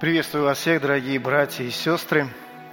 Приветствую вас всех, дорогие братья и сестры.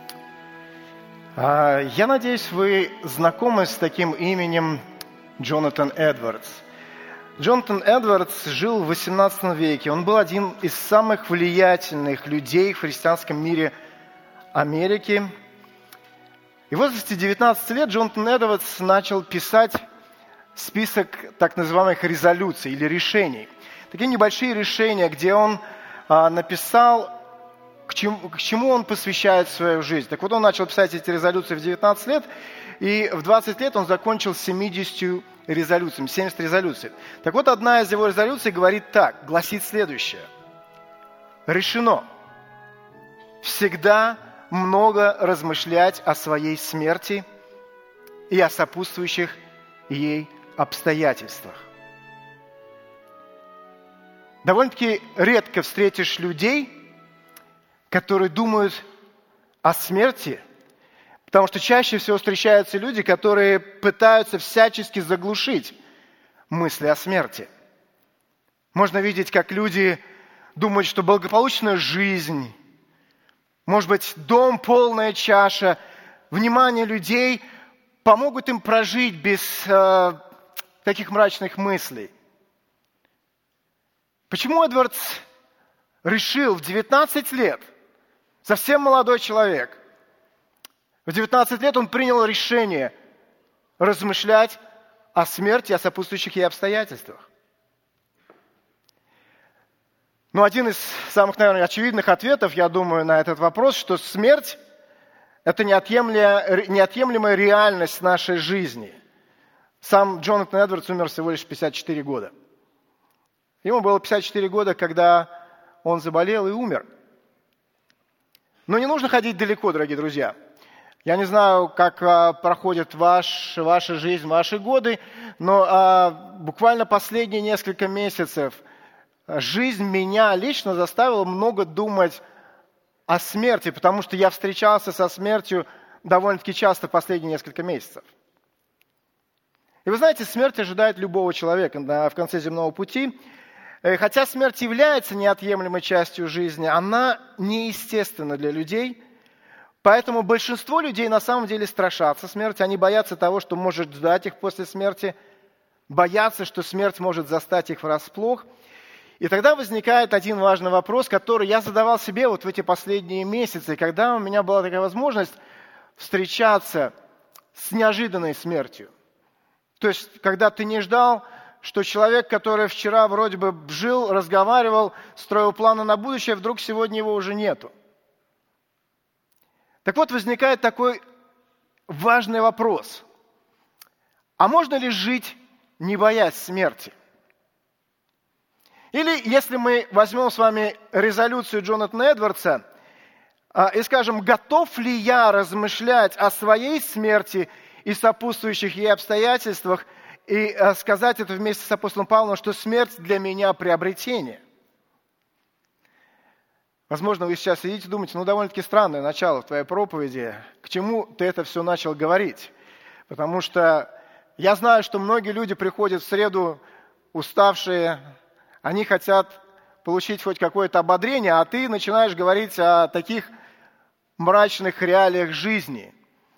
Я надеюсь, вы знакомы с таким именем Джонатан Эдвардс. Джонатан Эдвардс жил в XVIII веке. Он был один из самых влиятельных людей в христианском мире Америки. И в возрасте 19 лет Джонатан Эдвардс начал писать список так называемых резолюций или решений. Такие небольшие решения, где он написал, к чему он посвящает свою жизнь. Так вот, он начал писать эти резолюции в 19 лет, и в 20 лет он закончил 70 резолюциями, 70 резолюций. Так вот, одна из его резолюций говорит так, гласит следующее. Решено всегда много размышлять о своей смерти и о сопутствующих ей обстоятельствах. Довольно-таки редко встретишь людей, которые думают о смерти, потому что чаще всего встречаются люди, которые пытаются всячески заглушить мысли о смерти. Можно видеть, как люди думают, что благополучная жизнь, может быть, дом, полная чаша, внимание людей помогут им прожить без таких мрачных мыслей. Почему Эдвардс решил в 19 лет, совсем молодой человек, в 19 лет он принял решение размышлять о смерти, о сопутствующих ей обстоятельствах? Но один из самых, наверное, очевидных ответов, я думаю, на этот вопрос, что смерть – это неотъемлемая реальность нашей жизни. Сам Джонатан Эдвардс умер всего лишь в 54 года. Ему было 54 года, когда он заболел и умер. Но не нужно ходить далеко, дорогие друзья. Я не знаю, как проходит ваша жизнь, ваши годы, но буквально последние несколько месяцев жизнь меня лично заставила много думать о смерти, потому что я встречался со смертью довольно-таки часто в последние несколько месяцев. И вы знаете, смерть ожидает любого человека в конце земного пути. Хотя смерть является неотъемлемой частью жизни, она неестественна для людей. Поэтому большинство людей на самом деле страшатся смерти. Они боятся того, что может ждать их после смерти. Боятся, что смерть может застать их врасплох. И тогда возникает один важный вопрос, который я задавал себе вот в эти последние месяцы, когда у меня была такая возможность встречаться с неожиданной смертью. То есть, когда ты не ждал, что человек, который вчера вроде бы жил, разговаривал, строил планы на будущее, вдруг сегодня его уже нету. Так вот, возникает такой важный вопрос. А можно ли жить, не боясь смерти? Или, если мы возьмем с вами резолюцию Джонатана Эдвардса и скажем, готов ли я размышлять о своей смерти и сопутствующих ей обстоятельствах, и сказать это вместе с апостолом Павлом, что смерть для меня приобретение. Возможно, вы сейчас сидите и думаете, довольно-таки странное начало в твоей проповеди. К чему ты это все начал говорить? Потому что я знаю, что многие люди приходят в среду уставшие, они хотят получить хоть какое-то ободрение, а ты начинаешь говорить о таких мрачных реалиях жизни.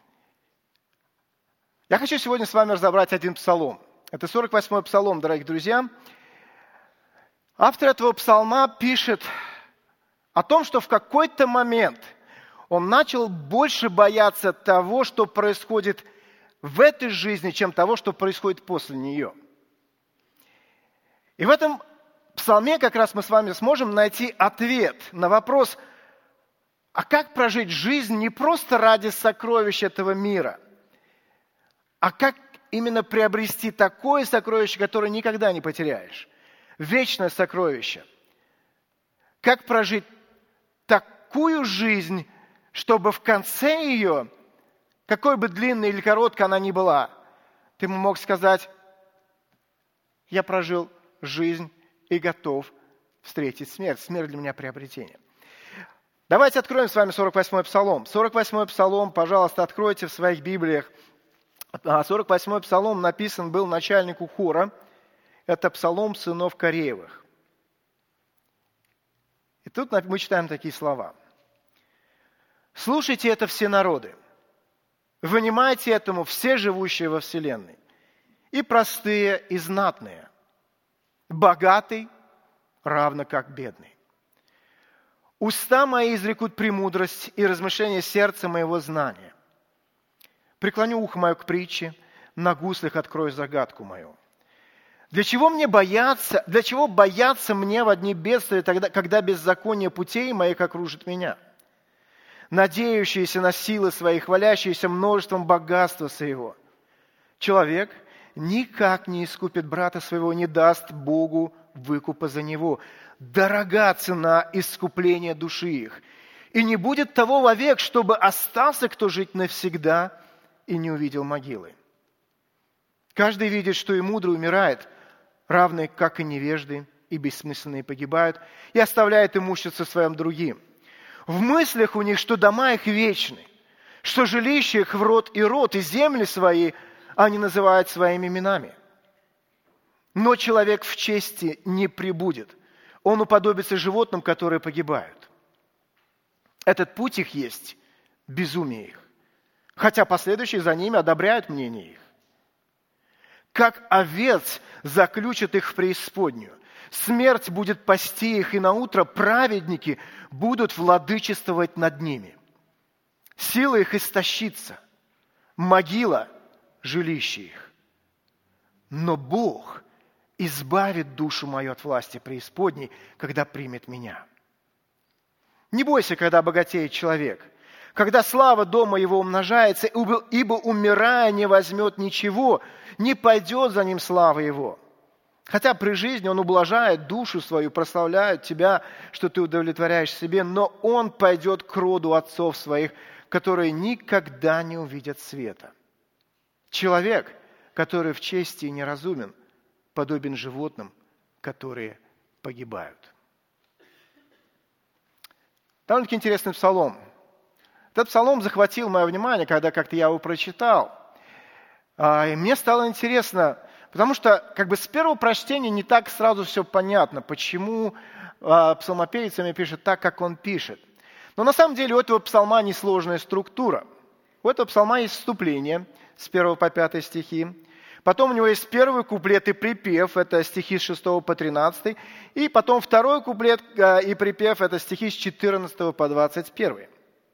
Я хочу сегодня с вами разобрать один псалом. Это 48-й псалом, дорогие друзья. Автор этого псалма пишет о том, что в какой-то момент он начал больше бояться того, что происходит в этой жизни, чем того, что происходит после нее. И в этом псалме как раз мы с вами сможем найти ответ на вопрос, а как прожить жизнь не просто ради сокровищ этого мира, а как именно приобрести такое сокровище, которое никогда не потеряешь? Вечное сокровище. Как прожить такую жизнь, чтобы в конце ее, какой бы длинной или короткой она ни была, ты мог сказать, я прожил жизнь и готов встретить смерть. Смерть для меня приобретение. Давайте откроем с вами 48-й псалом. 48-й псалом, пожалуйста, откройте в своих Библиях. 48-й псалом написан был начальнику хора. Это псалом сынов Кореевых. И тут мы читаем такие слова. «Слушайте это все народы, внимайте этому все живущие во вселенной, и простые, и знатные, богатый, равно как бедный. Уста мои изрекут премудрость, и размышления сердца моего знания. Преклоню ухо мое к притче, на гуслях открою загадку мою. Для чего бояться мне во дни бедствия, когда беззаконие путей моих окружит меня? Надеющиеся на силы свои, хвалящиеся множеством богатства своего. Человек никак не искупит брата своего, не даст Богу выкупа за него. Дорога цена искупления души их. И не будет того вовек, чтобы остался кто жить навсегда и не увидел могилы. Каждый видит, что и мудрый умирает, равные, как и невежды, и бессмысленные погибают, и оставляет имущество своим другим. В мыслях у них, что дома их вечны, что жилища их в род, и земли свои они называют своими именами. Но человек в чести не пребудет, он уподобится животным, которые погибают. Этот путь их есть безумие их, хотя последующие за ними одобряют мнение их. Как овец заключат их в преисподнюю. Смерть будет пасти их, и наутро праведники будут владычествовать над ними. Сила их истощится, могила – жилище их. Но Бог избавит душу мою от власти преисподней, когда примет меня. Не бойся, когда богатеет человек, когда слава дома его умножается, ибо, умирая, не возьмет ничего, не пойдет за ним слава его. Хотя при жизни он ублажает душу свою, прославляет тебя, что ты удовлетворяешь себе, но он пойдет к роду отцов своих, которые никогда не увидят света. Человек, который в чести неразумен, подобен животным, которые погибают». Довольно-таки интересный псалом. Этот псалом захватил мое внимание, когда как-то я его прочитал. И мне стало интересно, потому что с первого прочтения не так сразу все понятно, почему псалмопевец пишет так, как он пишет. Но на самом деле у этого псалма несложная структура. У этого псалма есть вступление с 1 по 5 стихи. Потом у него есть первый куплет и припев, это стихи с 6 по 13. И потом второй куплет и припев, это стихи с 14 по 21.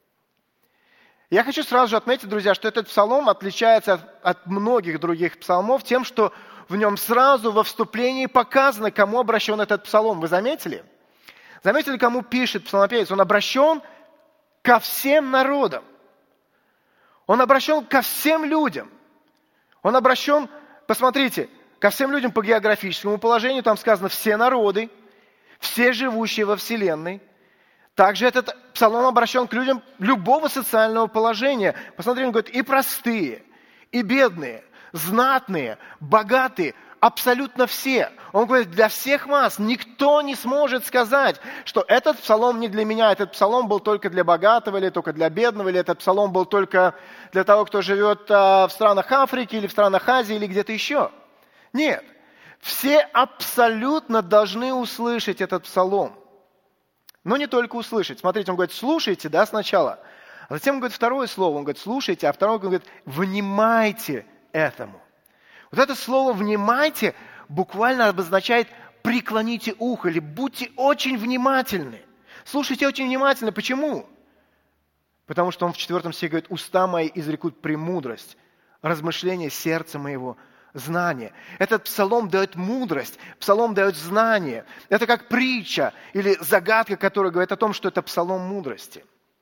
Я хочу сразу же отметить, друзья, что этот псалом отличается от многих других псалмов тем, что в нем сразу во вступлении показано, кому обращен этот псалом. Вы заметили? Заметили, кому пишет псалмопевец? Он обращен ко всем народам. Он обращен ко всем людям. Он обращен, посмотрите, ко всем людям по географическому положению. Там сказано «все народы», «все живущие во вселенной». Также этот псалом обращен к людям любого социального положения. Посмотрите, он говорит, и простые, и бедные, знатные, богатые, абсолютно все. Он говорит, для всех масс никто не сможет сказать, что этот псалом не для меня, этот псалом был только для богатого, или только для бедного, или этот псалом был только для того, кто живет в странах Африки, или в странах Азии, или где-то еще. Нет, все абсолютно должны услышать этот псалом. Но не только услышать. Смотрите, он говорит, слушайте, сначала. А затем он говорит второе слово. Он говорит, слушайте, а второе он говорит, внимайте этому. Вот это слово «внимайте» буквально обозначает «преклоните ухо» или «будьте очень внимательны». Слушайте очень внимательно. Почему? Потому что он в 4 стихе говорит, «Уста мои изрекут премудрость, размышления сердца моего, знание». Этот псалом дает мудрость, псалом дает знание. Это как притча или загадка, которая говорит о том, что это псалом мудрости.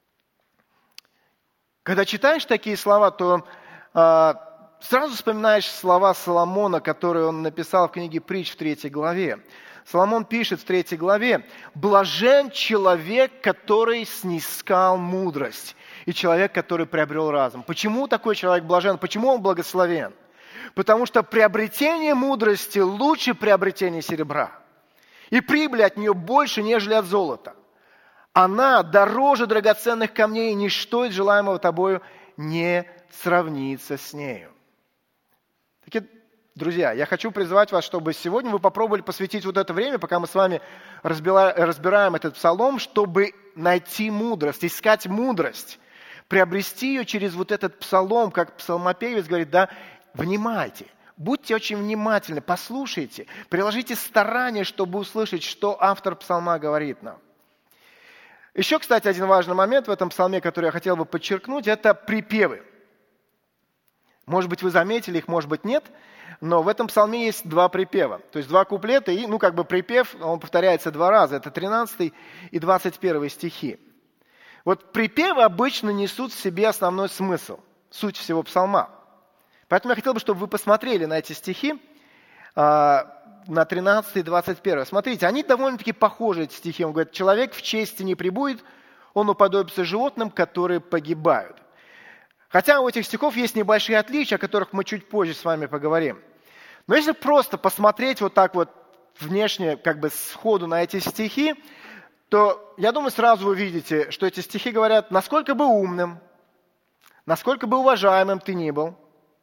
Когда читаешь такие слова, то сразу вспоминаешь слова Соломона, которые он написал в книге «Притч» в 3 главе. Соломон пишет в 3 главе, «Блажен человек, который снискал мудрость, и человек, который приобрел разум». Почему такой человек блажен? Почему он благословен? Потому что приобретение мудрости лучше приобретения серебра. И прибыль от нее больше, нежели от золота. Она дороже драгоценных камней, и ничто из желаемого тобою не сравнится с нею. Друзья, я хочу призвать вас, чтобы сегодня вы попробовали посвятить вот это время, пока мы с вами разбираем этот псалом, чтобы найти мудрость, искать мудрость, приобрести ее через вот этот псалом, как псалмопевец говорит, да, внимайте, будьте очень внимательны, послушайте, приложите старание, чтобы услышать, что автор псалма говорит нам. Еще, кстати, один важный момент в этом псалме, который я хотел бы подчеркнуть, это припевы. Может быть, вы заметили их, может быть, нет, но в этом псалме есть два припева. То есть два куплета и, припев, он повторяется два раза. Это 13 и 21 стихи. Вот припевы обычно несут в себе основной смысл, суть всего псалма. Поэтому я хотел бы, чтобы вы посмотрели на эти стихи, на 13 и 21. Смотрите, они довольно-таки похожи, эти стихи. Он говорит, человек в чести не пребудет, он уподобится животным, которые погибают. Хотя у этих стихов есть небольшие отличия, о которых мы чуть позже с вами поговорим. Но если просто посмотреть вот так вот внешне, сходу на эти стихи, то, я думаю, сразу вы видите, что эти стихи говорят, насколько бы умным, насколько бы уважаемым ты ни был,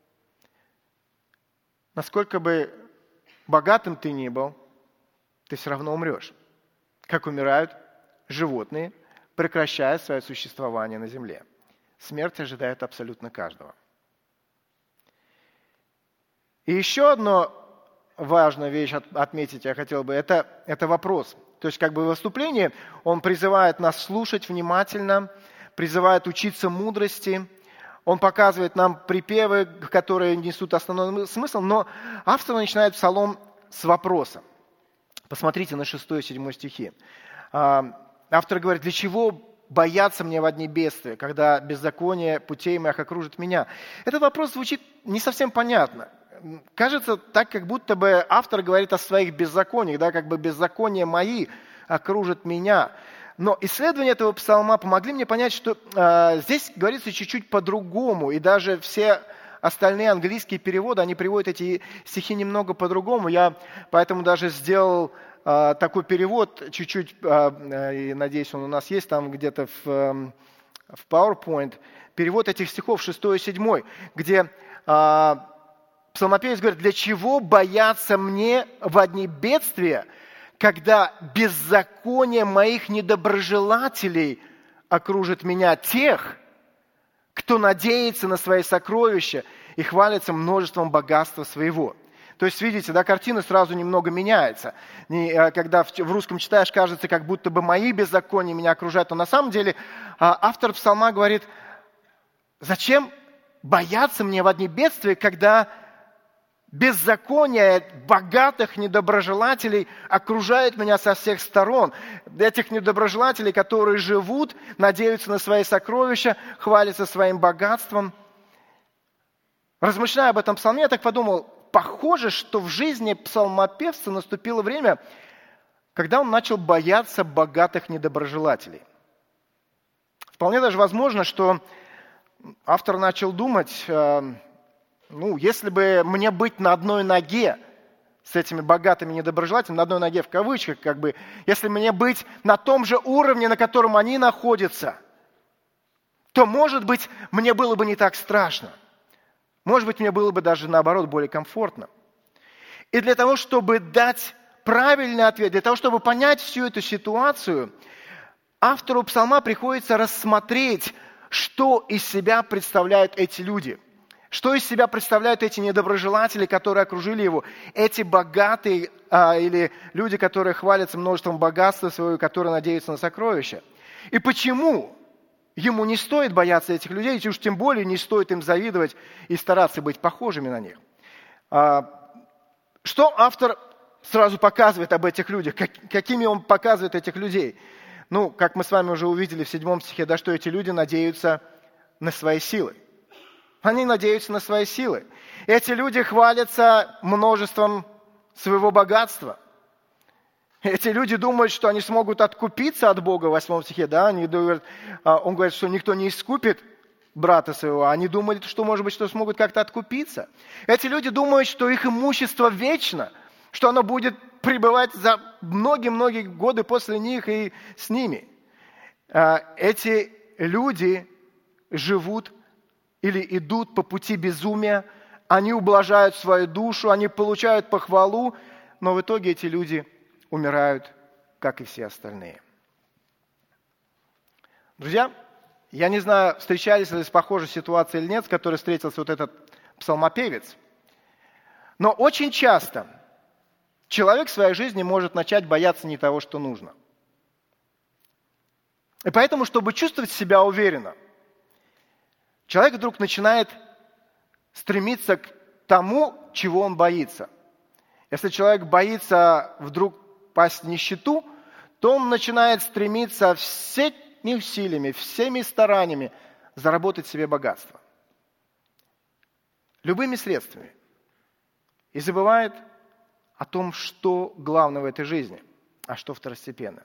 насколько бы богатым ты ни был, ты все равно умрешь. Как умирают животные, прекращая свое существование на земле. Смерть ожидает абсолютно каждого. И еще одну важную вещь отметить я хотел бы, это вопрос. То есть в выступлении он призывает нас слушать внимательно, призывает учиться мудрости, он показывает нам припевы, которые несут основной смысл, но автор начинает псалом с вопроса. Посмотрите на 6 и 7 стихи. Автор говорит, для чего бояться мне во дни бедствия, когда беззаконие путей моих окружит меня? Этот вопрос звучит не совсем понятно. Кажется так, как будто бы автор говорит о своих беззакониях, да, беззакония мои окружат меня. Но исследования этого псалма помогли мне понять, что здесь говорится чуть-чуть по-другому, и даже все остальные английские переводы, они приводят эти стихи немного по-другому. Я поэтому даже сделал такой перевод чуть-чуть, и надеюсь, он у нас есть там где-то в PowerPoint, перевод этих стихов 6 и 7, где псалмопевец говорит, для чего бояться мне во дни бедствия, когда беззаконие моих недоброжелателей окружит меня, тех, кто надеется на свои сокровища и хвалится множеством богатства своего. То есть, видите, да, картина сразу немного меняется. Когда в русском читаешь, кажется, как будто бы мои беззакония меня окружают. Но на самом деле автор псалма говорит, зачем бояться мне во дни бедствия, когда беззаконие богатых недоброжелателей окружает меня со всех сторон. Этих недоброжелателей, которые живут, надеются на свои сокровища, хвалятся своим богатством. Размышляя об этом псалме, я так подумал, похоже, что в жизни псалмопевца наступило время, когда он начал бояться богатых недоброжелателей. Вполне даже возможно, что автор начал думать, если бы мне быть на одной ноге с этими богатыми недоброжелателями, на одной ноге в кавычках, если мне быть на том же уровне, на котором они находятся, то, может быть, мне было бы не так страшно. Может быть, мне было бы даже, наоборот, более комфортно. И для того, чтобы дать правильный ответ, для того, чтобы понять всю эту ситуацию, автору псалма приходится рассмотреть, что из себя представляют эти люди. Что из себя представляют эти недоброжелатели, которые окружили его, эти богатые или люди, которые хвалятся множеством богатства своего, которые надеются на сокровища. И почему ему не стоит бояться этих людей, и уж тем более не стоит им завидовать и стараться быть похожими на них. Что автор сразу показывает об этих людях? Какими он показывает этих людей? Как мы с вами уже увидели в 7 стихе, да, что эти люди надеются на свои силы. Они надеются на свои силы. Эти люди хвалятся множеством своего богатства. Эти люди думают, что они смогут откупиться от Бога в 8 стихе. Да? Он говорит, что никто не искупит брата своего. Они думают, что, может быть, что смогут как-то откупиться. Эти люди думают, что их имущество вечно, что оно будет пребывать за многие-многие годы после них и с ними. Эти люди живут или идут по пути безумия, они ублажают свою душу, они получают похвалу, но в итоге эти люди умирают, как и все остальные. Друзья, я не знаю, встречались ли с похожей ситуацией или нет, с которой встретился вот этот псалмопевец, но очень часто человек в своей жизни может начать бояться не того, что нужно. И поэтому, чтобы чувствовать себя уверенно, человек вдруг начинает стремиться к тому, чего он боится. Если человек боится вдруг пасть в нищету, то он начинает стремиться всеми усилиями, всеми стараниями заработать себе богатство. Любыми средствами. И забывает о том, что главное в этой жизни, а что второстепенно.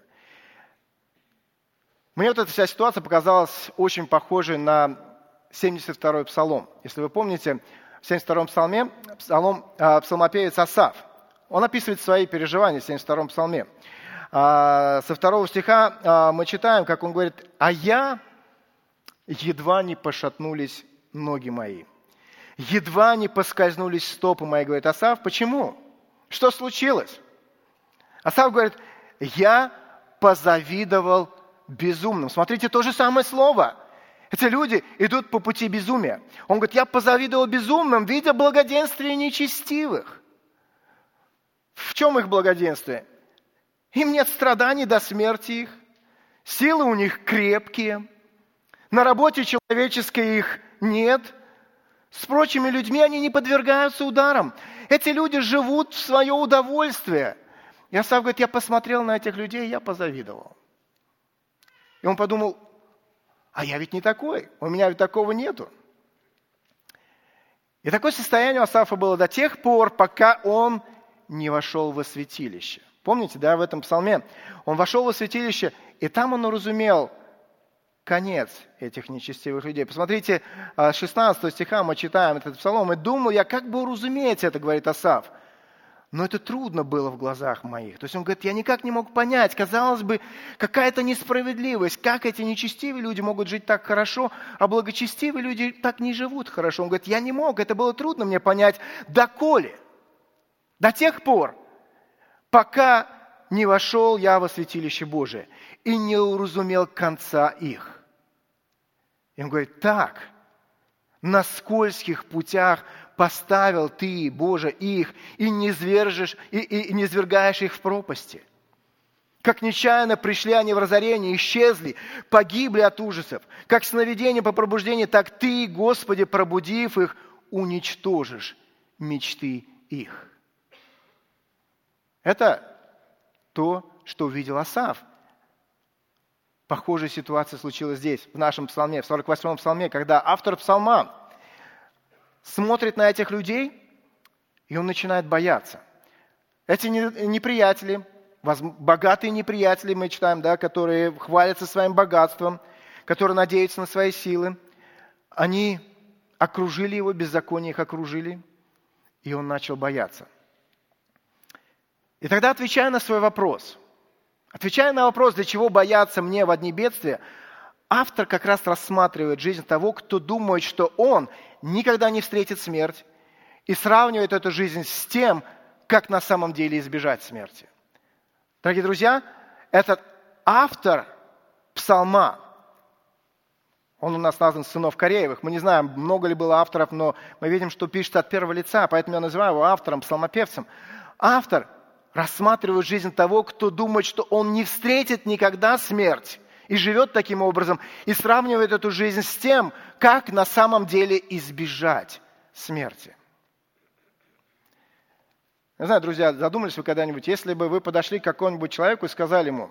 Мне вот эта вся ситуация показалась очень похожей на 72-й псалом. Если вы помните, в 72-м псалме псалмопевец Асаф. Он описывает свои переживания в 72-м псалме. Со 2 стиха мы читаем, как он говорит: «А я едва не пошатнулись ноги мои, едва не поскользнулись стопы мои», говорит Асаф. Почему? Что случилось? Асаф говорит: «Я позавидовал безумным». Смотрите, то же самое слово. Эти люди идут по пути безумия. Он говорит: «Я позавидовал безумным, видя благоденствие нечестивых». В чем их благоденствие? Им нет страданий до смерти их, силы у них крепкие, на работе человеческой их нет, с прочими людьми они не подвергаются ударам. Эти люди живут в свое удовольствие. И Асаф говорит: «Я посмотрел на этих людей, я позавидовал». И он подумал: а я ведь не такой, у меня ведь такого нету. И такое состояние у Асафа было до тех пор, пока он не вошел во святилище. Помните, да, в этом псалме? Он вошел во святилище, и там он уразумел конец этих нечестивых людей. Посмотрите, с 16 стиха мы читаем этот псалом. «И думал я, как бы уразуметь это, — говорит Асаф, — но это трудно было в глазах моих». То есть он говорит: я никак не мог понять, казалось бы, какая-то несправедливость, как эти нечестивые люди могут жить так хорошо, а благочестивые люди так не живут хорошо. Он говорит: я не мог, это было трудно мне понять, доколе, до тех пор, пока не вошел я во святилище Божие и не уразумел конца их. И он говорит: так, на скользких путях поставил ты, Боже, их, и не низвергаешь их в пропасти. Как нечаянно пришли они в разорение, исчезли, погибли от ужасов. Как сновидение по пробуждению, так ты, Господи, пробудив их, уничтожишь мечты их. Это то, что увидел Асаф. Похожая ситуация случилась здесь, в нашем псалме, в 48-м псалме, когда автор псалма смотрит на этих людей, и он начинает бояться. Эти неприятели, богатые неприятели, мы читаем, да, которые хвалятся своим богатством, которые надеются на свои силы, они окружили его, беззаконие их окружили, и он начал бояться. И тогда, отвечая на свой вопрос, для чего бояться мне в одни бедствия, автор как раз рассматривает жизнь того, кто думает, что он никогда не встретит смерть, и сравнивает эту жизнь с тем, как на самом деле избежать смерти. Дорогие друзья, этот автор псалма, он у нас назван «Сынов Кореевых». Мы не знаем, много ли было авторов, но мы видим, что пишет от первого лица, поэтому я называю его автором, псалмопевцем. Автор рассматривает жизнь того, кто думает, что он не встретит никогда смерть, и живет таким образом, и сравнивает эту жизнь с тем, как на самом деле избежать смерти. Не знаю, друзья, задумались вы когда-нибудь, если бы вы подошли к какому-нибудь человеку и сказали ему: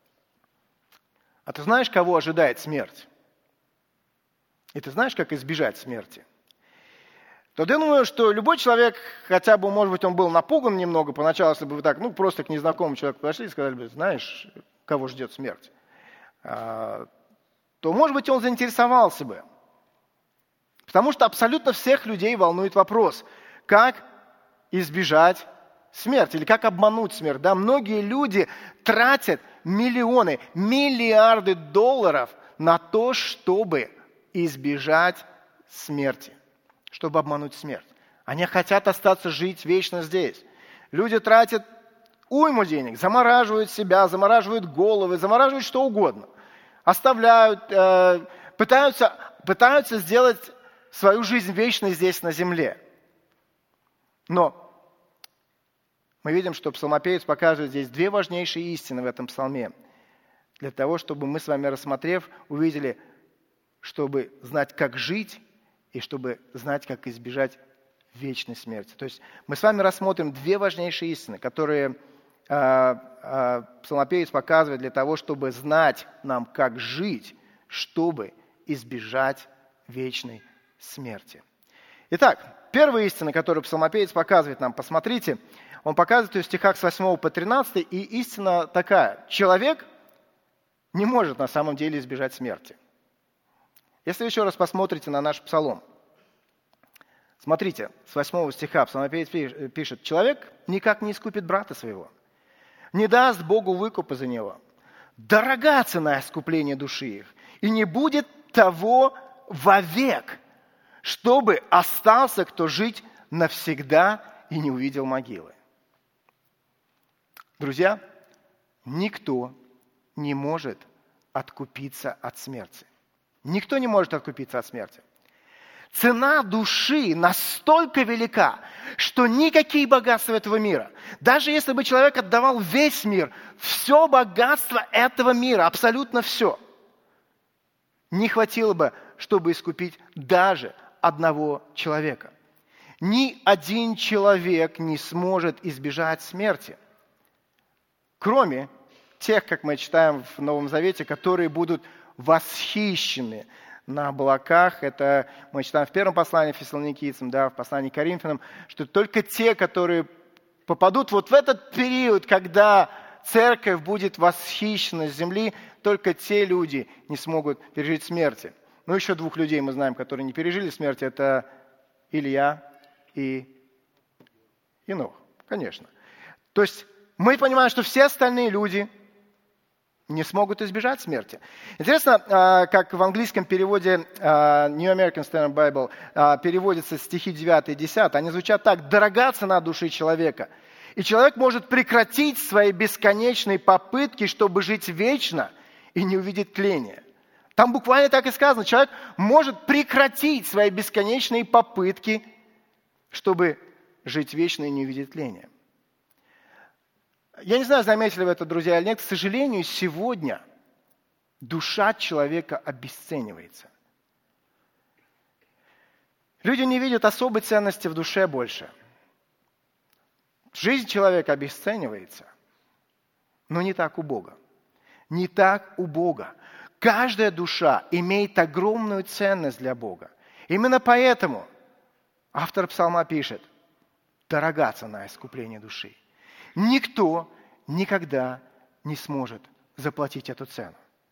а ты знаешь, кого ожидает смерть? И ты знаешь, как избежать смерти? То я думаю, что любой человек, хотя бы, может быть, он был напуган немного поначалу, если бы вы так, просто к незнакомому человеку подошли и сказали бы: знаешь, кого ждет смерть? То, может быть, он заинтересовался бы. Потому что абсолютно всех людей волнует вопрос, как избежать смерти или как обмануть смерть. Да, многие люди тратят миллионы, миллиарды долларов на то, чтобы избежать смерти, чтобы обмануть смерть. Они хотят остаться жить вечно здесь. Люди тратят уйму денег, замораживают себя, замораживают головы, замораживают что угодно. Оставляют, пытаются сделать свою жизнь вечной здесь на земле. Но мы видим, что псалмопевец показывает здесь две важнейшие истины в этом псалме. Для того, чтобы мы с вами, рассмотрев, увидели, чтобы знать, как жить, и чтобы знать, как избежать вечной смерти. То есть мы с вами рассмотрим две важнейшие истины, которые псалмопевец показывает для того, чтобы знать нам, как жить, чтобы избежать вечной смерти. Итак, первая истина, которую псалмопевец показывает нам, посмотрите, он показывает ее в стихах с 8 по 13, и истина такая. Человек не может на самом деле избежать смерти. Если вы еще раз посмотрите на наш псалом, смотрите, с 8 стиха псалмопевец пишет: «Человек никак не искупит брата своего, не даст Богу выкупа за него. Дорога цена искупления души их, и не будет того вовек, чтобы остался кто жить навсегда и не увидел могилы». Друзья, никто не может откупиться от смерти. Никто не может откупиться от смерти. Цена души настолько велика, что никакие богатства этого мира, даже если бы человек отдавал весь мир, все богатство этого мира, абсолютно все, не хватило бы, чтобы искупить даже одного человека. Ни один человек не сможет избежать смерти, кроме тех, как мы читаем в Новом Завете, которые будут восхищены на облаках. Это мы читаем в первом послании Фессалоникийцам, в послании к Коринфянам, что только те, которые попадут вот в этот период, когда церковь будет восхищена с земли, только те люди не смогут пережить смерти. Ну, еще двух людей мы знаем, которые не пережили смерти. Это Илья и Енох, конечно. То есть мы понимаем, что все остальные люди не смогут избежать смерти. Интересно, как в английском переводе New American Standard Bible переводятся стихи 9 и 10. Они звучат так: «Дорога цена души человека, и человек может прекратить свои бесконечные попытки, чтобы жить вечно и не увидеть тления». Там буквально так и сказано: человек может прекратить свои бесконечные попытки, чтобы жить вечно и не увидеть тления. Я не знаю, заметили вы это, друзья, или нет, к сожалению, сегодня душа человека обесценивается. Люди не видят особой ценности в душе больше. Жизнь человека обесценивается, но не так у Бога. Не так у Бога. Каждая душа имеет огромную ценность для Бога. Именно поэтому автор псалма пишет: «Дорога цена искупления души». Никто никогда не сможет заплатить эту цену.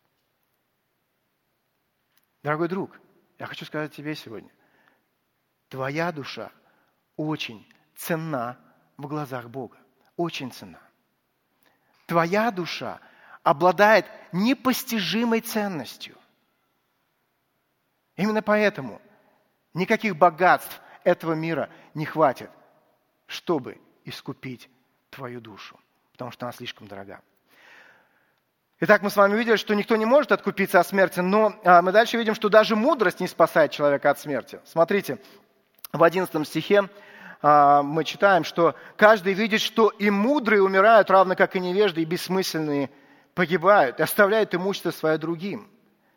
Дорогой друг, я хочу сказать тебе сегодня: твоя душа очень ценна в глазах Бога. Очень ценна. Твоя душа обладает непостижимой ценностью. Именно поэтому никаких богатств этого мира не хватит, чтобы искупить твою душу, потому что она слишком дорога. Итак, мы с вами увидели, что никто не может откупиться от смерти, но мы дальше видим, что даже мудрость не спасает человека от смерти. Смотрите, в 11 стихе мы читаем, что каждый видит, что и мудрые умирают, равно как и невежды, и бессмысленные погибают, и оставляют имущество свое другим.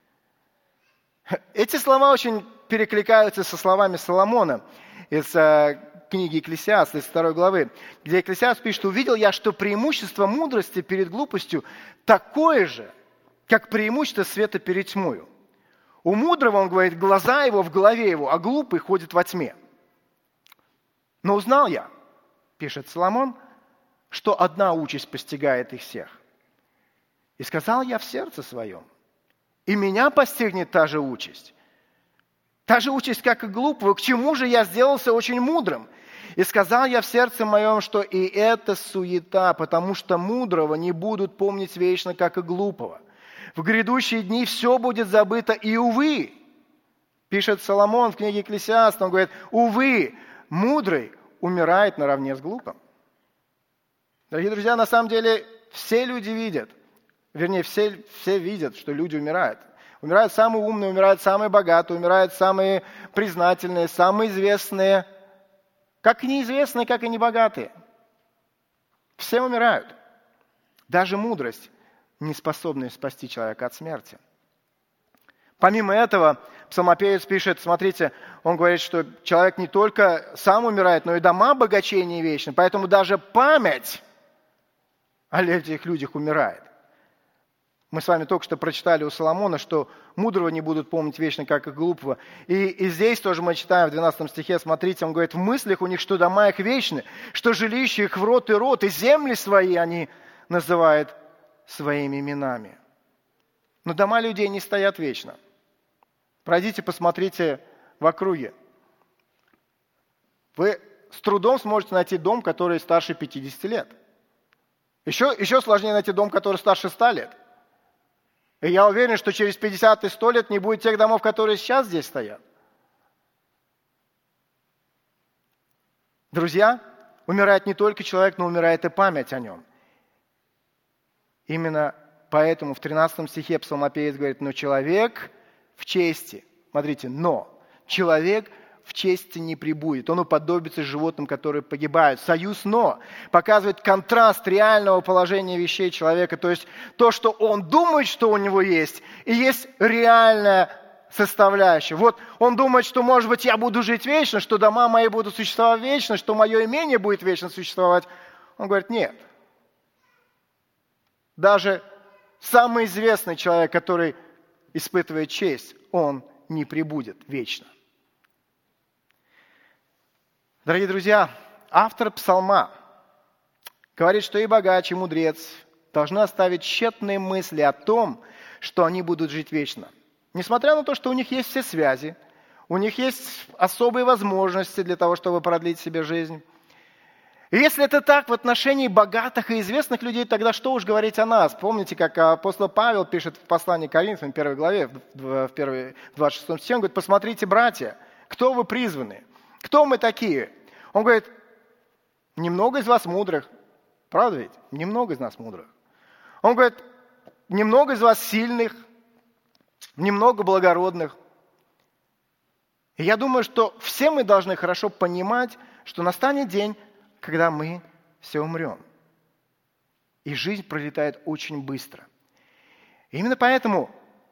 Эти слова очень перекликаются со словами Соломона из книги Экклесиаст, из 2 главы, где Экклесиаст пишет: «Увидел я, что преимущество мудрости перед глупостью такое же, как преимущество света перед тьмою. У мудрого, он говорит, глаза его в голове его, а глупый ходит во тьме. Но узнал я, пишет Соломон, что одна участь постигает их всех. И сказал я в сердце своем, и меня постигнет та же участь. Та же участь, как и глупого, к чему же я сделался очень мудрым? И сказал я в сердце моем, что и это суета, потому что мудрого не будут помнить вечно, как и глупого. В грядущие дни все будет забыто, и увы, пишет Соломон в книге Экклесиаст, он говорит, увы, мудрый умирает наравне с глупым. Дорогие друзья, на самом деле все люди видят, вернее, все видят, что люди умирают. Умирают самые умные, умирают самые богатые, умирают самые признательные, самые известные, как и неизвестные, как и небогатые. Все умирают. Даже мудрость не способна спасти человека от смерти. Помимо этого, псалмопевец пишет, смотрите, он говорит, что человек не только сам умирает, но и дома богачей не вечны, поэтому даже память о этих людях умирает. Мы с вами только что прочитали у Соломона, что мудрого не будут помнить вечно, как и глупого. И здесь тоже мы читаем в 12 стихе, смотрите, он говорит, в мыслях у них, что дома их вечны, что жилища их в род и род, и земли свои они называют своими именами. Но дома людей не стоят вечно. Пройдите, посмотрите в округе. Вы с трудом сможете найти дом, который старше 50 лет. Еще сложнее найти дом, который старше 100 лет. И я уверен, что через 50 и 100 лет не будет тех домов, которые сейчас здесь стоят. Друзья, умирает не только человек, но умирает и память о нем. Именно поэтому в 13 стихе псалмопевец говорит, но человек в чести, смотрите, но человек в чести не пребудет. Он уподобится животным, которые погибают. Союз «но» показывает контраст реального положения вещей человека. То есть то, что он думает, что у него есть, и есть реальная составляющая. Вот он думает, что, может быть, я буду жить вечно, что дома мои будут существовать вечно, что мое имение будет вечно существовать. Он говорит, нет. Даже самый известный человек, который испытывает честь, он не пребудет вечно. Дорогие друзья, автор псалма говорит, что и богач, и мудрец должны оставить тщетные мысли о том, что они будут жить вечно. Несмотря на то, что у них есть все связи, у них есть особые возможности для того, чтобы продлить себе жизнь. И если это так в отношении богатых и известных людей, тогда что уж говорить о нас? Помните, как апостол Павел пишет в послании к Коринфянам, 1 главе, в 26 стихе, он говорит, посмотрите, братья, кто вы призваны? Кто мы такие? Он говорит, немного из вас мудрых. Правда ведь? Немного из нас мудрых. Он говорит, немного из вас сильных, немного благородных. И я думаю, что все мы должны хорошо понимать, что настанет день, когда мы все умрем. И жизнь пролетает очень быстро. Именно поэтому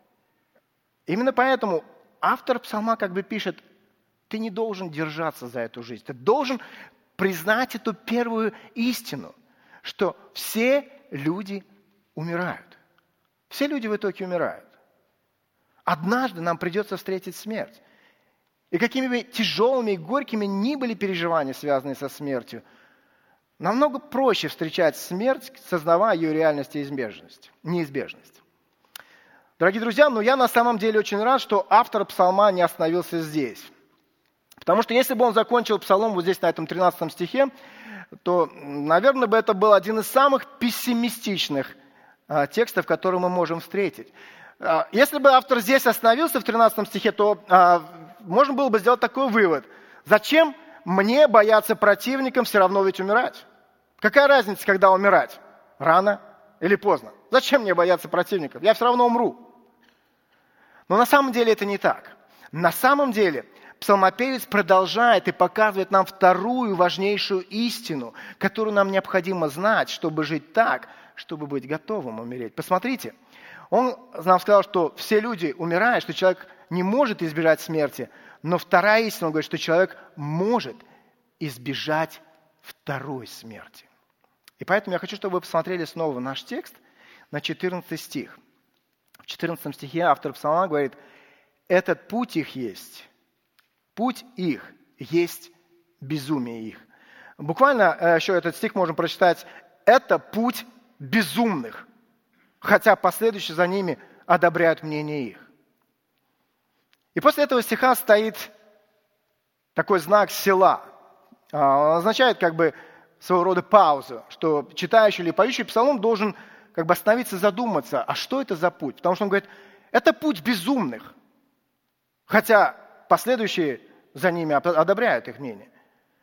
автор псалма как бы пишет, ты не должен держаться за эту жизнь. Ты должен признать эту первую истину, что все люди умирают. Все люди в итоге умирают. Однажды нам придется встретить смерть. И какими бы тяжелыми и горькими ни были переживания, связанные со смертью, намного проще встречать смерть, сознавая ее реальность и неизбежность. Дорогие друзья, но я на самом деле очень рад, что автор псалма не остановился здесь. Потому что если бы он закончил псалом вот здесь, на этом 13 стихе, то, наверное, бы это был один из самых пессимистичных текстов, которые мы можем встретить. Если бы автор здесь остановился в 13 стихе, то можно было бы сделать такой вывод. Зачем мне бояться противникам, все равно ведь умирать? Какая разница, когда умирать? Рано или поздно? Зачем мне бояться противников? Я все равно умру. Но на самом деле это не так. На самом деле псалмопевец продолжает и показывает нам вторую важнейшую истину, которую нам необходимо знать, чтобы жить так, чтобы быть готовым умереть. Посмотрите, он нам сказал, что все люди умирают, что человек не может избежать смерти, но вторая истина, он говорит, что человек может избежать второй смерти. И поэтому я хочу, чтобы вы посмотрели снова наш текст на 14 стих. В 14 стихе автор псалма говорит, этот путь их есть безумие их. Буквально еще этот стих можем прочитать, это путь безумных, хотя последующие за ними одобряют мнение их. И после этого стиха стоит такой знак села. Он означает как бы своего рода паузу, что читающий или поющий псалом должен как бы остановиться, задуматься, а что это за путь? Потому что он говорит, это путь безумных, хотя последующие за ними одобряют их мнение.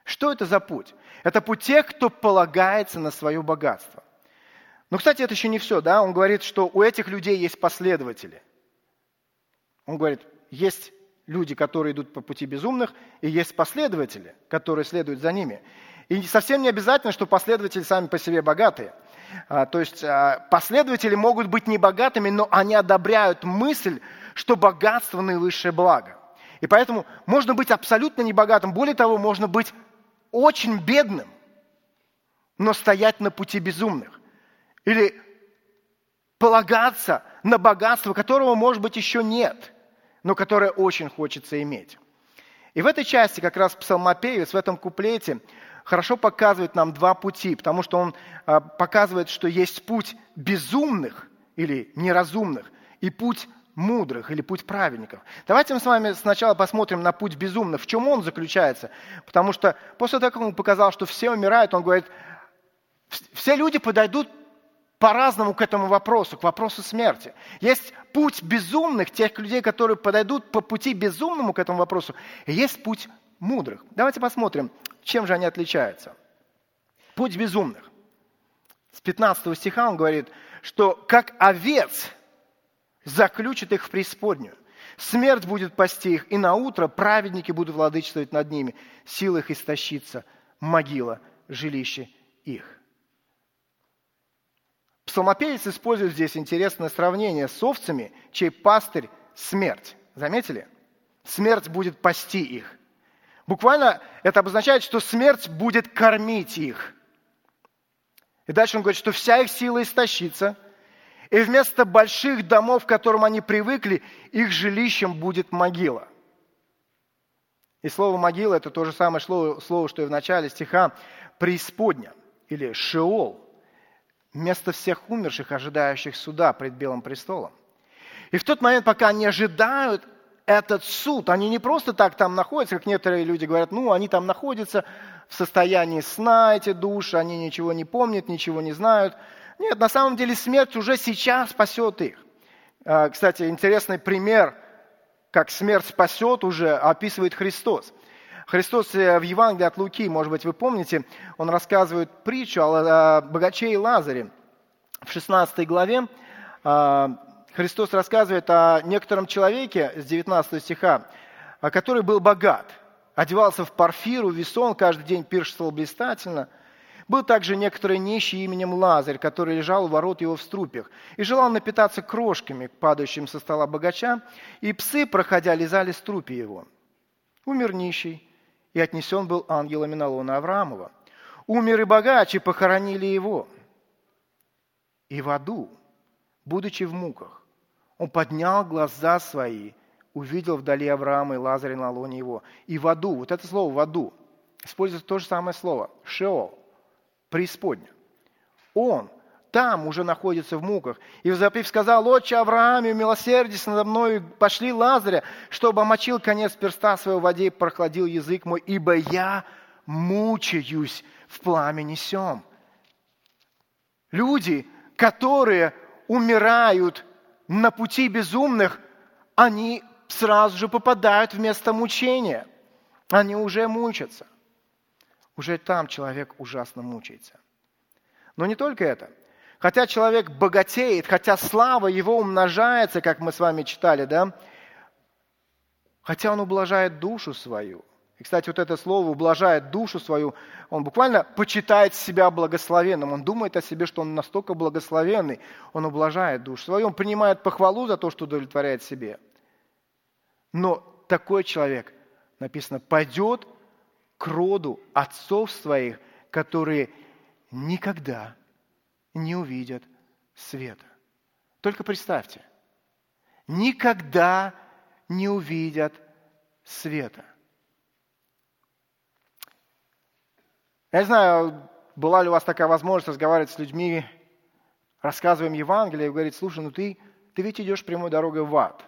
Что это за путь? Это путь тех, кто полагается на свое богатство. Но, кстати, это еще не все, да? Он говорит, что у этих людей есть последователи. Он говорит, есть люди, которые идут по пути безумных, и есть последователи, которые следуют за ними. И совсем не обязательно, что последователи сами по себе богатые. То есть последователи могут быть не богатыми, но они одобряют мысль, что богатство – наивысшее благо. И поэтому можно быть абсолютно небогатым. Более того, можно быть очень бедным, но стоять на пути безумных. Или полагаться на богатство, которого, может быть, еще нет, но которое очень хочется иметь. И в этой части как раз псалмопевец в этом куплете хорошо показывает нам два пути, потому что он показывает, что есть путь безумных или неразумных и путь мудрых или путь праведников. Давайте мы с вами сначала посмотрим на путь безумных. В чем он заключается? Потому что после того, как он показал, что все умирают, он говорит, все люди подойдут по-разному к этому вопросу, к вопросу смерти. Есть путь безумных, тех людей, которые подойдут по пути безумному к этому вопросу, и есть путь мудрых. Давайте посмотрим, чем же они отличаются. Путь безумных. С 15 стиха он говорит, что как овец заключит их в преисподнюю. Смерть будет пасти их, и наутро праведники будут владычествовать над ними. Сила их истощится, могила, жилище их. Псалмопевец использует здесь интересное сравнение с овцами, чей пастырь – смерть. Заметили? Смерть будет пасти их. Буквально это обозначает, что смерть будет кормить их. И дальше он говорит, что вся их сила истощится, и вместо больших домов, к которым они привыкли, их жилищем будет могила. И слово «могила» – это то же самое слово, что и в начале стиха «преисподня» или «шеол». Место всех умерших, ожидающих суда пред Белым престолом. И в тот момент, пока они ожидают этот суд, они не просто так там находятся, как некоторые люди говорят, они там находятся в состоянии сна, эти души, они ничего не помнят, ничего не знают. Нет, на самом деле смерть уже сейчас спасет их. Кстати, интересный пример, как смерть спасет уже, описывает Христос. Христос в Евангелии от Луки, может быть, вы помните, он рассказывает притчу о богаче и Лазаре. В 16 главе Христос рассказывает о некотором человеке, с 19 стиха, который был богат, одевался в парфиру, весон, каждый день пиршествовал блистательно. Был также некоторый нищий именем Лазарь, который лежал у ворот его в струпьях, и желал напитаться крошками, падающим со стола богача, и псы, проходя, лизали струпья его. Умер нищий, и отнесен был ангелами на лоно Авраамова. Умер и богач, и похоронили его. И в аду, будучи в муках, он поднял глаза свои, увидел вдали Авраама и Лазаря на лоне его. И в аду, вот это слово «в аду», используется то же самое слово, «шеол», преисподня. Он там уже находится в муках. И возопив сказал: «Отче Аврааме, милосердись надо мною, пошли Лазаря, чтобы омочил конец перста своего в воде и прохладил язык мой, ибо я мучаюсь в пламени сем». Люди, которые умирают на пути безумных, они сразу же попадают в место мучения. Они уже мучатся. Уже там человек ужасно мучается. Но не только это. Хотя человек богатеет, хотя слава его умножается, как мы с вами читали, да? Хотя он ублажает душу свою. И, кстати, вот это слово «ублажает душу свою», он буквально почитает себя благословенным. Он думает о себе, что он настолько благословенный. Он ублажает душу свою, он принимает похвалу за то, что удовлетворяет себе. Но такой человек, написано, пойдет к роду отцов своих, которые никогда не увидят света. Только представьте, никогда не увидят света. Я не знаю, была ли у вас такая возможность разговаривать с людьми, рассказываем Евангелие, и говорить: слушай, ты ведь идешь прямой дорогой в ад.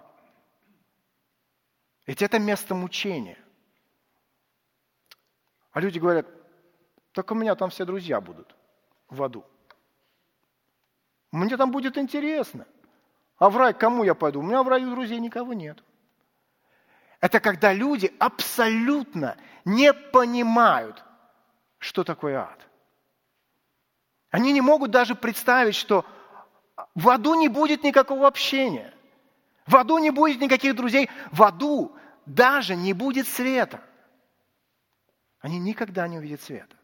Ведь это место мучения. А люди говорят: так у меня там все друзья будут в аду. Мне там будет интересно. А в рай к кому я пойду? У меня в раю друзей никого нет. Это когда люди абсолютно не понимают что такое ад. Они не могут даже представить, что в аду не будет никакого общения. В аду не будет никаких друзей. В аду даже не будет света. Они никогда не увидят света.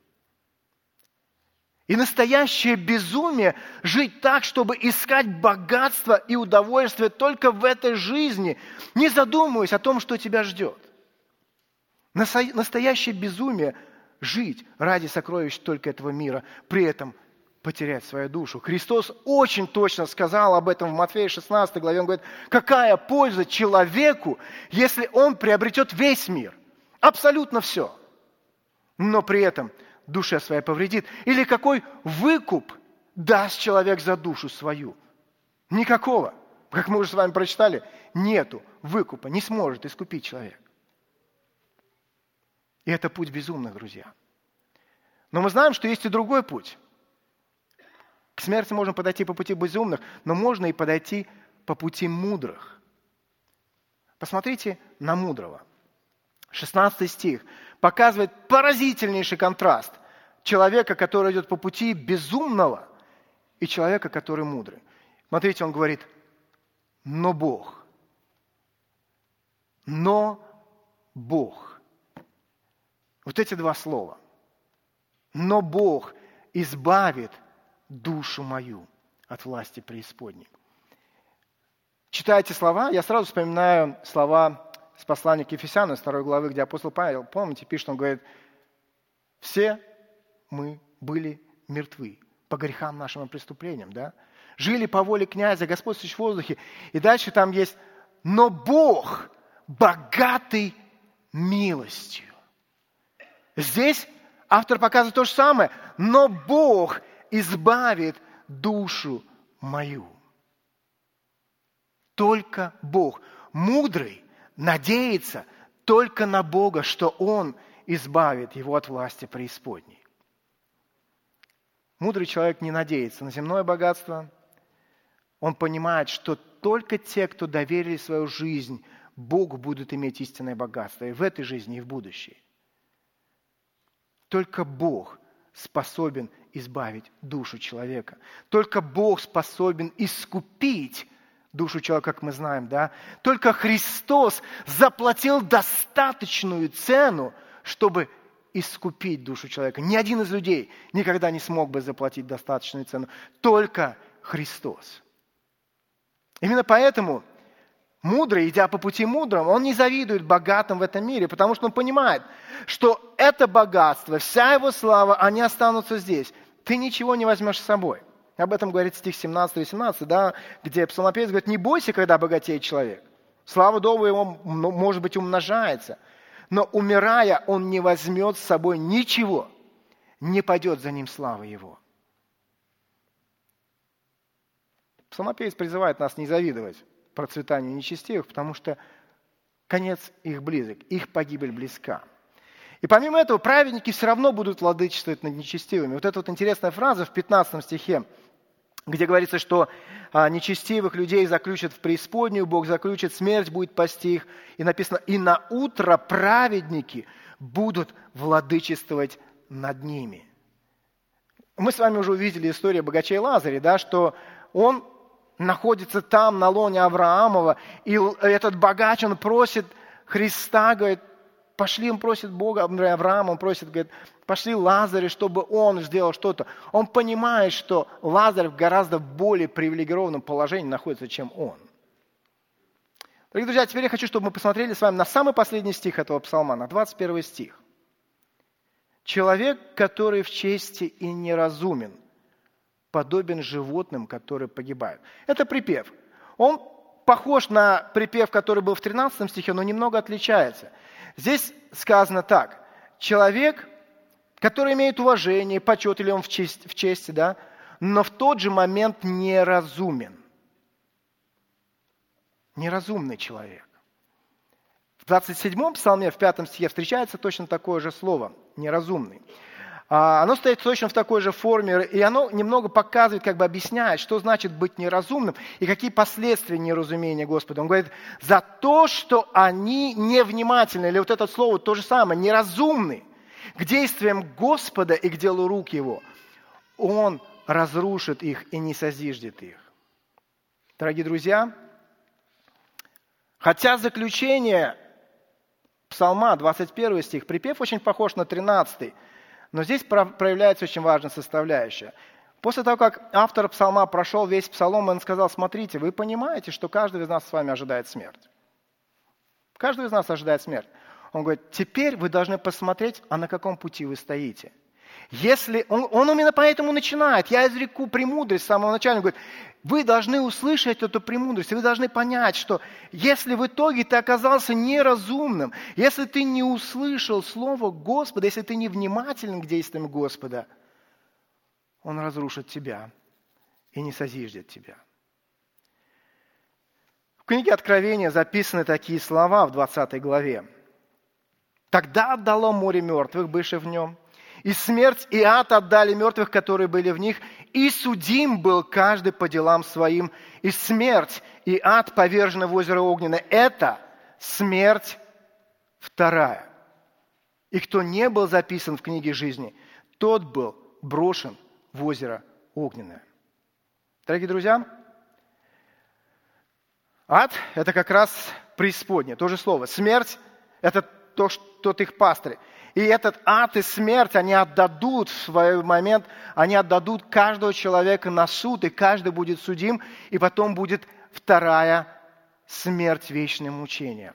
И настоящее безумие жить так, чтобы искать богатство и удовольствие только в этой жизни, не задумываясь о том, что тебя ждет. Настоящее безумие жить ради сокровищ только этого мира, при этом потерять свою душу. Христос очень точно сказал об этом в Матфея 16 главе. Он говорит, какая польза человеку, если он приобретет весь мир? Абсолютно все. Но при этом душе своей повредит. Или какой выкуп даст человек за душу свою? Никакого. Как мы уже с вами прочитали, нету выкупа, не сможет искупить человек. И это путь безумных, друзья. Но мы знаем, что есть и другой путь. К смерти можно подойти по пути безумных, но можно и подойти по пути мудрых. Посмотрите на мудрого. 16 стих показывает поразительнейший контраст человека, который идет по пути безумного, и человека, который мудрый. Смотрите, он говорит, но Бог. Но Бог. Вот эти два слова. Но Бог избавит душу мою от власти преисподней. Читая эти слова, я сразу вспоминаю слова с послания к Ефесянам, 2 главы, где апостол Павел, помните, пишет, он говорит, все мы были мертвы по грехам нашим и преступлениям, да? Жили по воле князя, господствующий в воздухе. И дальше там есть, но Бог богатый милостью. Здесь автор показывает то же самое, но Бог избавит душу мою. Только Бог. Мудрый надеется только на Бога, что Он избавит его от власти преисподней. Мудрый человек не надеется на земное богатство. Он понимает, что только те, кто доверили свою жизнь Богу, будут иметь истинное богатство и в этой жизни, и в будущей. Только Бог способен избавить душу человека. Только Бог способен искупить душу человека, как мы знаем, да? Только Христос заплатил достаточную цену, чтобы искупить душу человека. Ни один из людей никогда не смог бы заплатить достаточную цену. Только Христос. Именно поэтому мудрый, идя по пути мудрому, он не завидует богатым в этом мире, потому что он понимает, что это богатство, вся его слава, они останутся здесь. Ты ничего не возьмешь с собой. Об этом говорит стих 17-18, да, где псалмопевец говорит, не бойся, когда богатеет человек. Слава дома его, может быть, умножается. Но умирая, он не возьмет с собой ничего. Не пойдет за ним слава его. Псалмопевец призывает нас не завидовать процветанию нечестивых, потому что конец их близок, их погибель близка. И помимо этого, праведники все равно будут владычествовать над нечестивыми. Вот эта вот интересная фраза в 15 стихе, где говорится, что нечестивых людей заключат в преисподнюю, Бог заключит, смерть будет пасти их. И написано, и на утро праведники будут владычествовать над ними. Мы с вами уже увидели историю богача Лазаря, да, что он находится там, на лоне Авраамова, и этот богач, он просит Христа, говорит, пошли, он просит Бога, Авраам, он просит, говорит, пошли Лазаря, чтобы он сделал что-то. Он понимает, что Лазарь в гораздо более привилегированном положении находится, чем он. Дорогие друзья, теперь я хочу, чтобы мы посмотрели с вами на самый последний стих этого псалма, на 21 стих. «Человек, который в чести и неразумен, подобен животным, которые погибают». Это припев. Он похож на припев, который был в 13 стихе, но немного отличается. Здесь сказано так. Человек, который имеет уважение, почет, или он в чести, да, но в тот же момент неразумен. Неразумный человек. В 27-м псалме, в 5 стихе, встречается точно такое же слово «неразумный». Оно стоит точно в такой же форме, и оно немного показывает, как бы объясняет, что значит быть неразумным и какие последствия неразумения Господа. Он говорит, за то, что они невнимательны, или вот это слово то же самое, неразумны, к действиям Господа и к делу рук Его. Он разрушит их и не созиждет их. Дорогие друзья, хотя заключение Псалма, 21 стих, припев очень похож на 13, но здесь проявляется очень важная составляющая. После того, как автор Псалма прошел весь Псалом, он сказал: смотрите, вы понимаете, что каждый из нас с вами ожидает смерть. Каждый из нас ожидает смерть. Он говорит: теперь вы должны посмотреть, а на каком пути вы стоите. Если он именно поэтому начинает: я изреку премудрость с самого начала. Он говорит: вы должны услышать эту премудрость, вы должны понять, что если в итоге ты оказался неразумным, если ты не услышал Слово Господа, если ты не внимателен к действиям Господа, Он разрушит тебя и не созиждет тебя. В книге Откровения записаны такие слова в 20 главе. «Тогда отдало море мертвых, бывших в нем, и смерть и ад отдали мертвых, которые были в них, и судим был каждый по делам своим, и смерть и ад повержены в озеро огненное». Это смерть вторая. И кто не был записан в книге жизни, тот был брошен в озеро огненное. Дорогие друзья, ад – это как раз преисподняя, то же слово. Смерть – это тот их пастырь. И этот ад и смерть, они отдадут в свой момент, они отдадут каждого человека на суд, и каждый будет судим, и потом будет вторая смерть, вечное мучение.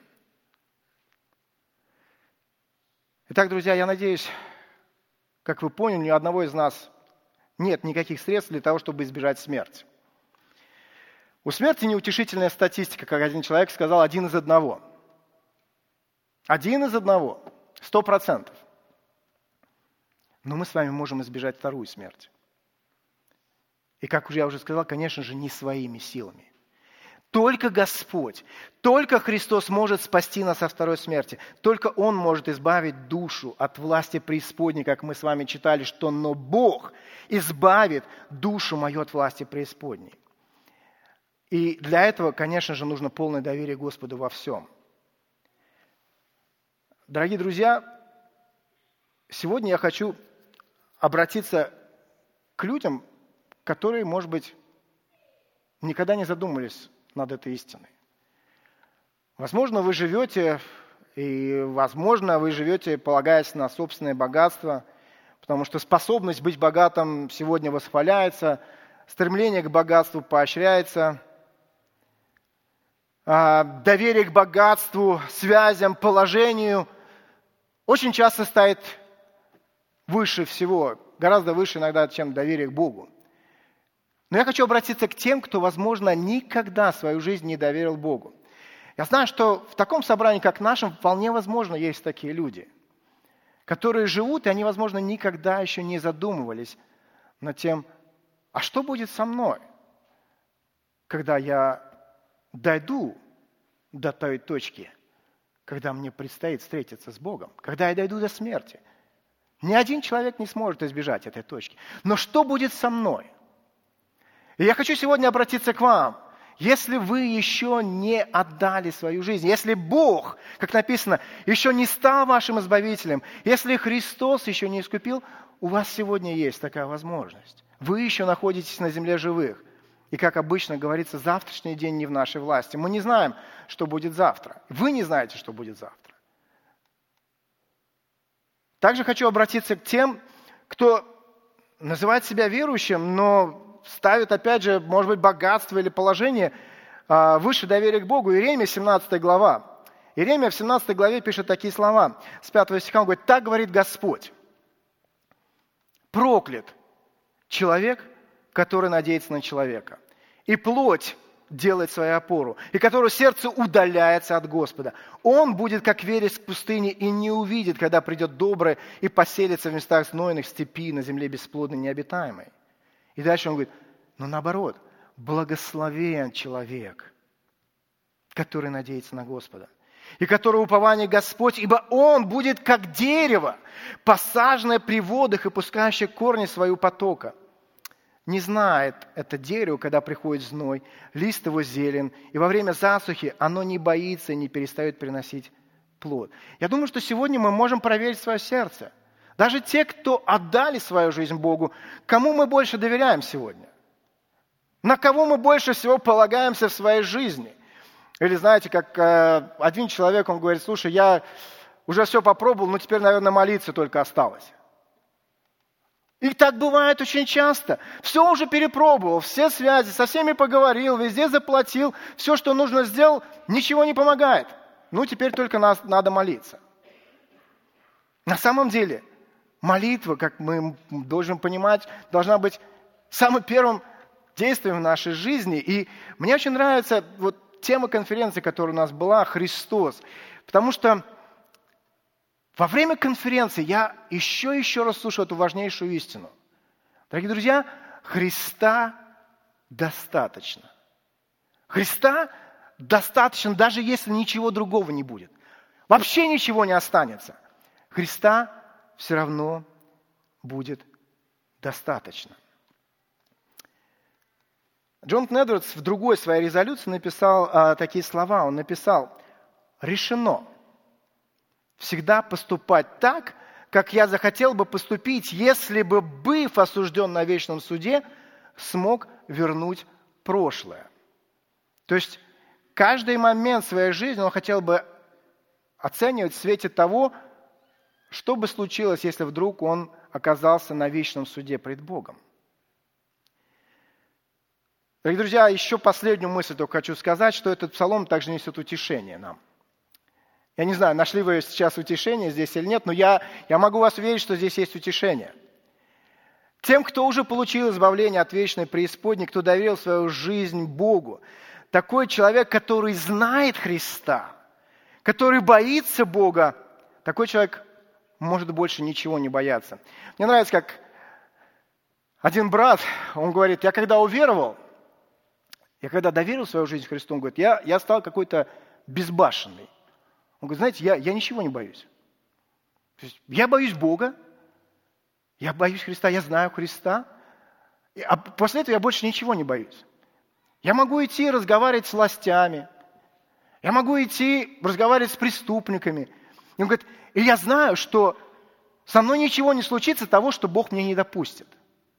Итак, друзья, я надеюсь, как вы поняли, ни у одного из нас нет никаких средств для того, чтобы избежать смерти. У смерти неутешительная статистика, как один человек сказал, 1 из 1. 1 из 1. 100%. Но мы с вами можем избежать вторую смерть. И как я уже сказал, конечно же, не своими силами. Только Господь, только Христос может спасти нас от второй смерти. Только Он может избавить душу от власти преисподней, как мы с вами читали, что «но Бог избавит душу мою от власти преисподней». И для этого, конечно же, нужно полное доверие Господу во всем. Дорогие друзья, сегодня я хочу обратиться к людям, которые, может быть, никогда не задумывались над этой истиной. Возможно, вы живете, полагаясь на собственное богатство, потому что способность быть богатым сегодня восхваляется, стремление к богатству поощряется, доверие к богатству, связям, положению очень часто стоит выше всего, гораздо выше иногда, чем доверие к Богу. Но я хочу обратиться к тем, кто, возможно, никогда свою жизнь не доверил Богу. Я знаю, что в таком собрании, как нашем, вполне возможно, есть такие люди, которые живут, и они, возможно, никогда еще не задумывались над тем, а что будет со мной, когда я дойду до той точки, когда мне предстоит встретиться с Богом, когда я дойду до смерти. Ни один человек не сможет избежать этой точки. Но что будет со мной? И я хочу сегодня обратиться к вам. Если вы еще не отдали свою жизнь, если Бог, как написано, еще не стал вашим избавителем, если Христос еще не искупил, у вас сегодня есть такая возможность. Вы еще находитесь на земле живых. И, как обычно говорится, завтрашний день не в нашей власти. Мы не знаем, что будет завтра. Вы не знаете, что будет завтра. Также хочу обратиться к тем, кто называет себя верующим, но ставит, опять же, может быть, богатство или положение выше доверия к Богу. Иеремия, 17 глава. Иеремия в 17 главе пишет такие слова. С 5 стиха он говорит: «Так говорит Господь, проклят человек, который надеется на человека, и плоть делает свою опору, и которого сердце удаляется от Господа. Он будет, как вереск в пустыне, и не увидит, когда придет добрый, и поселится в местах знойных, степи, на земле бесплодной, необитаемой». И дальше он говорит, но наоборот, благословен человек, который надеется на Господа, и которого упование Господь, ибо он будет как дерево, посаженное при водах и пускающее корни свои у потока. Не знает это дерево, когда приходит зной, лист его зелен, и во время засухи оно не боится и не перестает приносить плод. Я думаю, что сегодня мы можем проверить свое сердце. Даже те, кто отдали свою жизнь Богу, кому мы больше доверяем сегодня? На кого мы больше всего полагаемся в своей жизни? Или знаете, как один человек, он говорит: слушай, я уже все попробовал, но теперь, наверное, молиться только осталось. И так бывает очень часто. Все уже перепробовал, все связи, со всеми поговорил, везде заплатил, все, что нужно, сделал, ничего не помогает. Ну, теперь только надо молиться. На самом деле, молитва, как мы должны понимать, должна быть самым первым действием в нашей жизни. И мне очень нравится вот тема конференции, которая у нас была, «Христос». Потому что во время конференции я еще раз слушаю эту важнейшую истину. Дорогие друзья, Христа достаточно. Христа достаточно, даже если ничего другого не будет. Вообще ничего не останется. Христа все равно будет достаточно. Джонатан Эдвардс в другой своей резолюции написал такие слова. Он написал: «Решено всегда поступать так, как я захотел бы поступить, если бы, быв осужден на вечном суде, смог вернуть прошлое». То есть каждый момент своей жизни он хотел бы оценивать в свете того, что бы случилось, если вдруг он оказался на вечном суде пред Богом. Дорогие друзья, еще последнюю мысль только хочу сказать, что этот псалом также несет утешение нам. Я не знаю, нашли вы сейчас утешение здесь или нет, но я могу вас уверить, что здесь есть утешение. Тем, кто уже получил избавление от вечной преисподней, кто доверил свою жизнь Богу, такой человек, который знает Христа, который боится Бога, такой человек может больше ничего не бояться. Мне нравится, как один брат, он говорит: я когда уверовал, я когда доверил свою жизнь Христу, он говорит, я стал какой-то безбашенный. Он говорит: знаете, я ничего не боюсь. То есть я боюсь Бога, я боюсь Христа, я знаю Христа, а после этого я больше ничего не боюсь. Я могу идти разговаривать с властями, я могу идти разговаривать с преступниками. И он говорит: и я знаю, что со мной ничего не случится того, что Бог мне не допустит.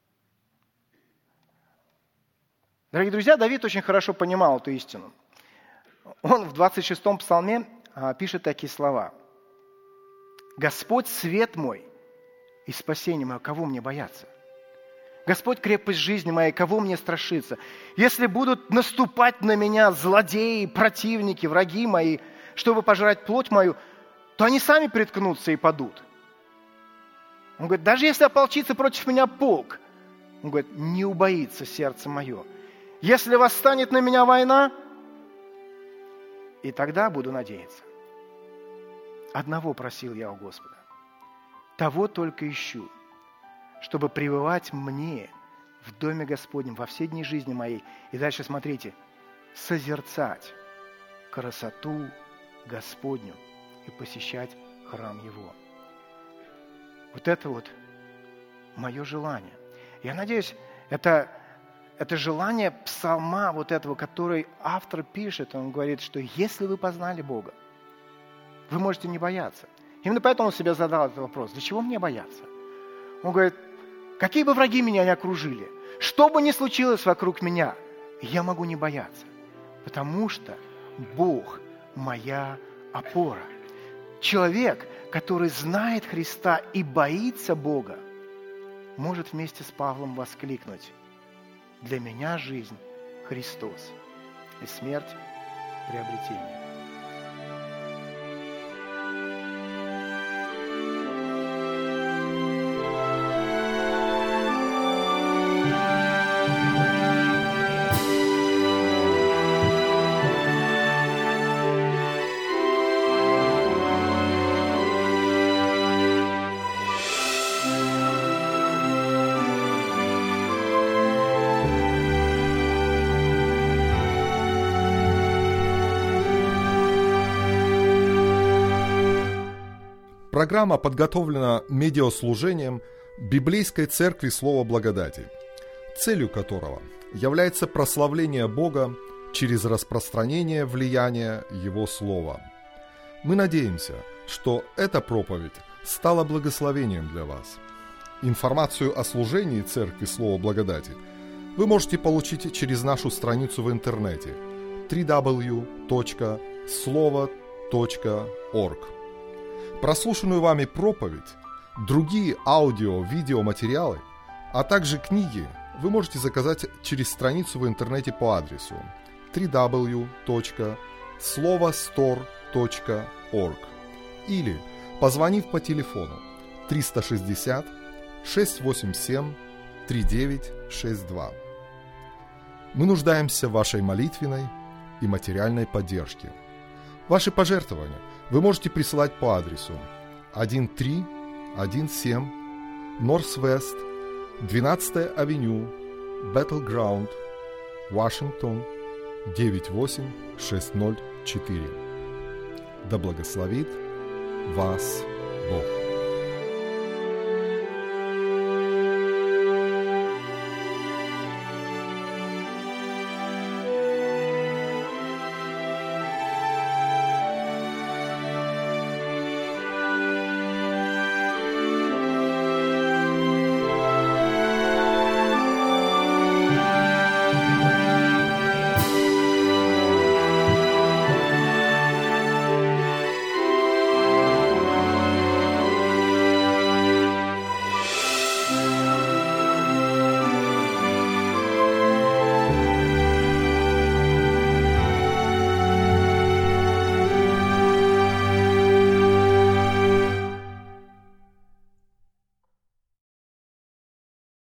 Дорогие друзья, Давид очень хорошо понимал эту истину. Он в 26-м псалме пишет такие слова: «Господь свет мой и спасение мое, кого мне бояться? Господь крепость жизни моей, кого мне страшиться? Если будут наступать на меня злодеи, противники, враги мои, чтобы пожрать плоть мою, то они сами приткнутся и падут». Он говорит: даже если ополчится против меня полк, он говорит, не убоится сердце мое. Если восстанет на меня война, и тогда буду надеяться. Одного просил я у Господа, того только ищу, чтобы пребывать мне в доме Господнем во все дни жизни моей. И дальше смотрите, созерцать красоту Господню и посещать храм Его. Вот это вот мое желание. Я надеюсь, это желание псалма вот этого, который автор пишет, он говорит, что если вы познали Бога, вы можете не бояться. Именно поэтому он себе задал этот вопрос: для чего мне бояться? Он говорит: какие бы враги меня ни окружили, что бы ни случилось вокруг меня, я могу не бояться, потому что Бог моя опора. Человек, который знает Христа и боится Бога, может вместе с Павлом воскликнуть: для меня жизнь Христос и смерть приобретение. Программа подготовлена медиаслужением Библейской Церкви Слова Благодати, целью которого является прославление Бога через распространение влияния Его Слова. Мы надеемся, что эта проповедь стало благословением для вас. Информацию о служении Церкви Слова Благодати вы можете получить через нашу страницу в интернете www.slovo.org. Прослушанную вами проповедь, другие аудио-видеоматериалы, а также книги вы можете заказать через страницу в интернете по адресу www.slovostore.org или позвонив по телефону 360 687 3962. Мы нуждаемся в вашей молитвенной и материальной поддержке. Ваши пожертвования вы можете присылать по адресу 1317 Northwest 12-я авеню, Battleground, Вашингтон, 98604. Да благословит вас Бог.